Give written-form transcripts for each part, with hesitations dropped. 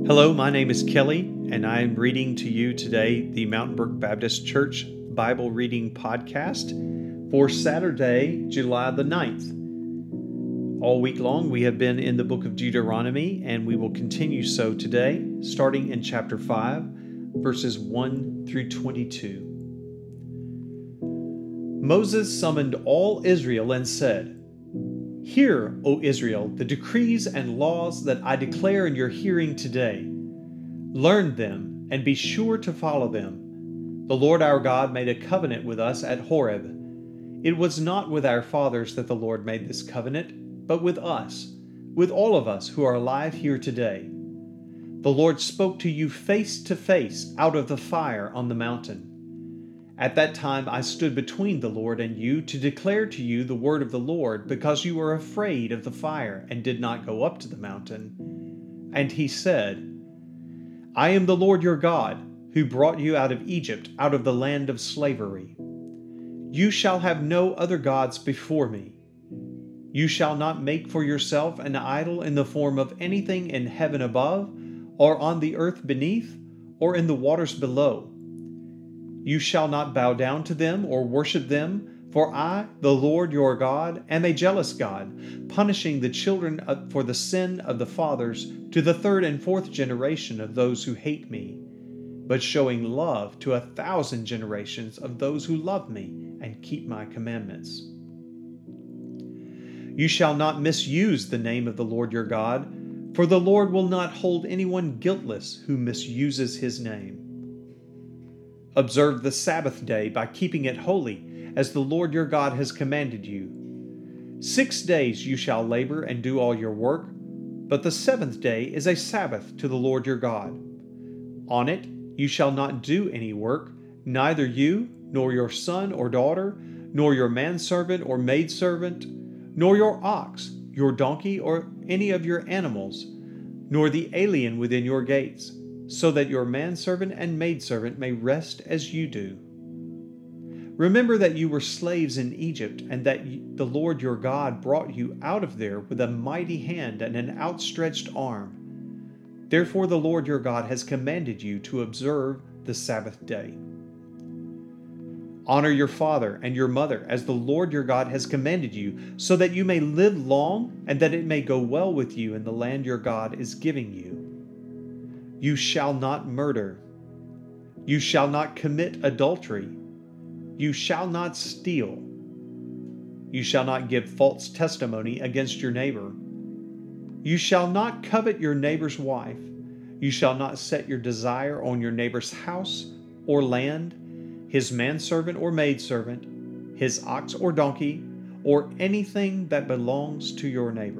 Hello, my name is Kelly, and I am reading to you today the Mountain Brook Baptist Church Bible Reading Podcast for Saturday, July the 9th. All week long, we have been in the book of Deuteronomy, and we will continue so today, starting in chapter 5, verses 1 through 22. Moses summoned all Israel and said, "Hear, O Israel, the decrees and laws that I declare in your hearing today. Learn them and be sure to follow them. The Lord our God made a covenant with us at Horeb. It was not with our fathers that the Lord made this covenant, but with us, with all of us who are alive here today. The Lord spoke to you face to face out of the fire on the mountain. At that time I stood between the Lord and you to declare to you the word of the Lord, because you were afraid of the fire and did not go up to the mountain." And he said, "I am the Lord your God, who brought you out of Egypt, out of the land of slavery. You shall have no other gods before me. You shall not make for yourself an idol in the form of anything in heaven above, or on the earth beneath, or in the waters below. You shall not bow down to them or worship them, for I, the Lord your God, am a jealous God, punishing the children for the sin of the fathers to the third and fourth generation of those who hate me, but showing love to 1,000 generations of those who love me and keep my commandments. You shall not misuse the name of the Lord your God, for the Lord will not hold anyone guiltless who misuses his name. Observe the Sabbath day by keeping it holy, as the Lord your God has commanded you. 6 days you shall labor and do all your work, but the seventh day is a Sabbath to the Lord your God. On it you shall not do any work, neither you, nor your son or daughter, nor your manservant or maidservant, nor your ox, your donkey, or any of your animals, nor the alien within your gates, so that your manservant and maidservant may rest as you do. Remember that you were slaves in Egypt, and that the Lord your God brought you out of there with a mighty hand and an outstretched arm. Therefore the Lord your God has commanded you to observe the Sabbath day. Honor your father and your mother, as the Lord your God has commanded you, so that you may live long and that it may go well with you in the land your God is giving you. You shall not murder. You shall not commit adultery. You shall not steal. You shall not give false testimony against your neighbor. You shall not covet your neighbor's wife. You shall not set your desire on your neighbor's house or land, his manservant or maidservant, his ox or donkey, or anything that belongs to your neighbor.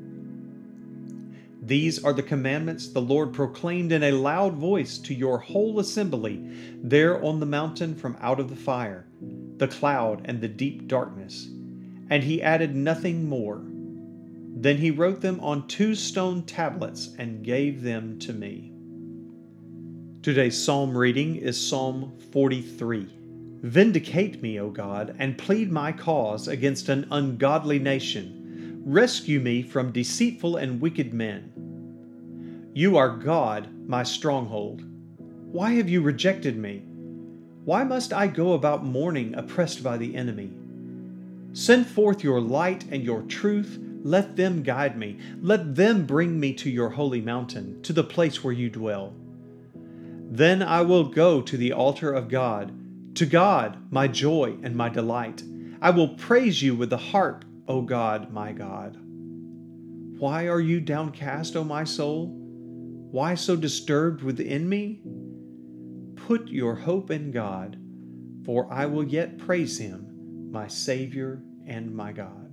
These are the commandments the Lord proclaimed in a loud voice to your whole assembly there on the mountain from out of the fire, the cloud, and the deep darkness. And he added nothing more. Then he wrote them on 2 stone tablets and gave them to me. Today's psalm reading is Psalm 43. Vindicate me, O God, and plead my cause against an ungodly nation. Rescue me from deceitful and wicked men. You are God, my stronghold. Why have you rejected me? Why must I go about mourning, oppressed by the enemy? Send forth your light and your truth. Let them guide me. Let them bring me to your holy mountain, to the place where you dwell. Then I will go to the altar of God, to God, my joy and my delight. I will praise you with the harp, O God, my God. Why are you downcast, O my soul? Why so disturbed within me? Put your hope in God, for I will yet praise him, my Savior and my God.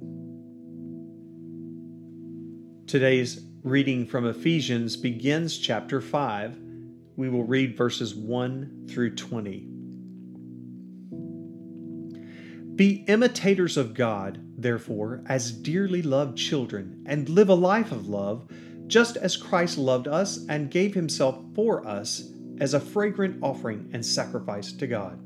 Today's reading from Ephesians begins chapter 5. We will read verses 1 through 20. Be imitators of God, therefore, as dearly loved children, and live a life of love, just as Christ loved us and gave himself for us as a fragrant offering and sacrifice to God.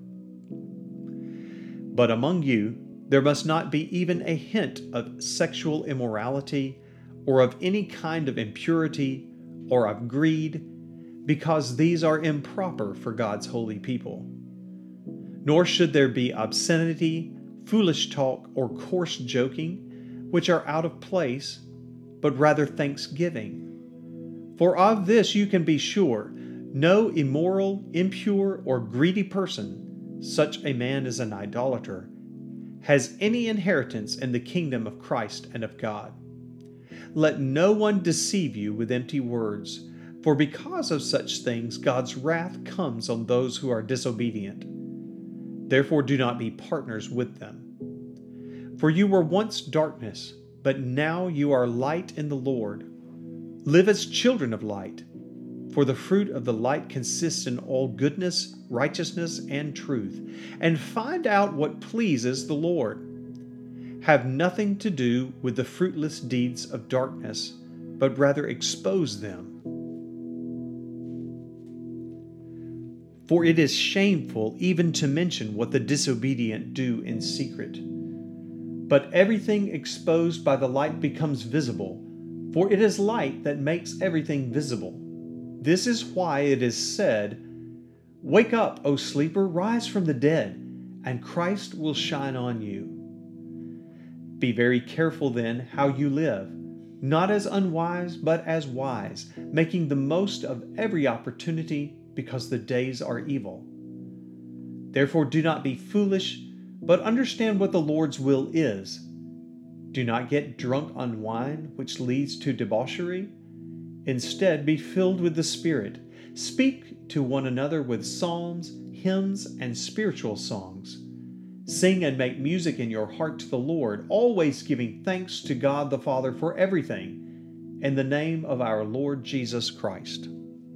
But among you there must not be even a hint of sexual immorality, or of any kind of impurity, or of greed, because these are improper for God's holy people. Nor should there be obscenity, foolish talk, or coarse joking, which are out of place, but rather thanksgiving. For of this you can be sure, no immoral, impure, or greedy person, such a man as an idolater, has any inheritance in the kingdom of Christ and of God. Let no one deceive you with empty words, for because of such things God's wrath comes on those who are disobedient. Therefore do not be partners with them. For you were once darkness, but now you are light in the Lord. Live as children of light, for the fruit of the light consists in all goodness, righteousness, and truth, and find out what pleases the Lord. Have nothing to do with the fruitless deeds of darkness, but rather expose them. For it is shameful even to mention what the disobedient do in secret. But everything exposed by the light becomes visible, for it is light that makes everything visible. This is why it is said, "Wake up, O sleeper, rise from the dead, and Christ will shine on you." Be very careful then how you live, not as unwise, but as wise, making the most of every opportunity, because the days are evil. Therefore do not be foolish, but understand what the Lord's will is. Do not get drunk on wine, which leads to debauchery. Instead, be filled with the Spirit. Speak to one another with psalms, hymns, and spiritual songs. Sing and make music in your heart to the Lord, always giving thanks to God the Father for everything, in the name of our Lord Jesus Christ.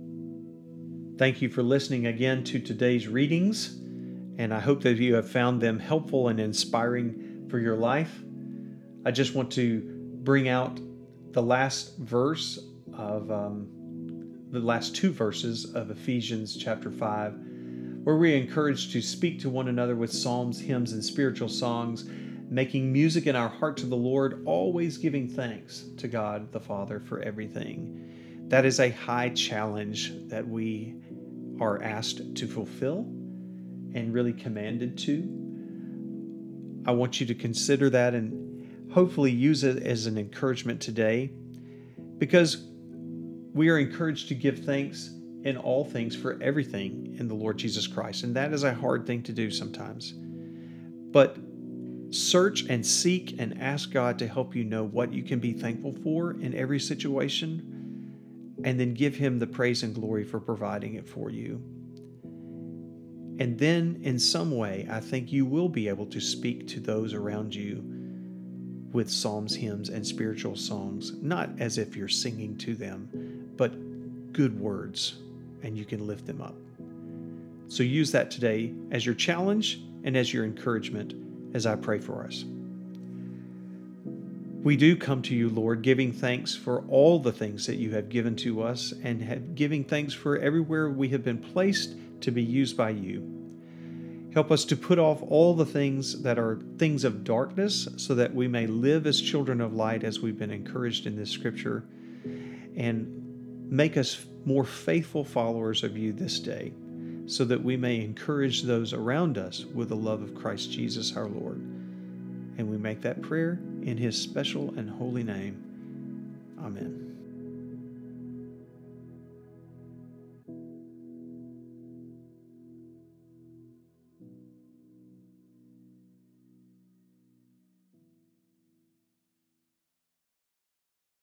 Thank you for listening again to today's readings, and I hope that you have found them helpful and inspiring for your life. I just want to bring out the last verse of the last two verses of Ephesians chapter 5, where we are encouraged to speak to one another with psalms, hymns, and spiritual songs, making music in our heart to the Lord, always giving thanks to God the Father for everything. That is a high challenge that we are asked to fulfill and really commanded to. I want you to consider that and hopefully use it as an encouragement today, because we are encouraged to give thanks in all things for everything in the Lord Jesus Christ. And that is a hard thing to do sometimes. But search and seek and ask God to help you know what you can be thankful for in every situation, and then give Him the praise and glory for providing it for you. And then in some way, I think you will be able to speak to those around you with psalms, hymns, and spiritual songs, not as if you're singing to them, but good words, and you can lift them up. So use that today as your challenge and as your encouragement as I pray for us. We do come to you, Lord, giving thanks for all the things that you have given to us, and giving thanks for everywhere we have been placed to be used by you. Help us to put off all the things that are things of darkness, so that we may live as children of light, as we've been encouraged in this scripture, and make us more faithful followers of you this day, so that we may encourage those around us with the love of Christ Jesus our Lord. And we make that prayer in His special and holy name. Amen.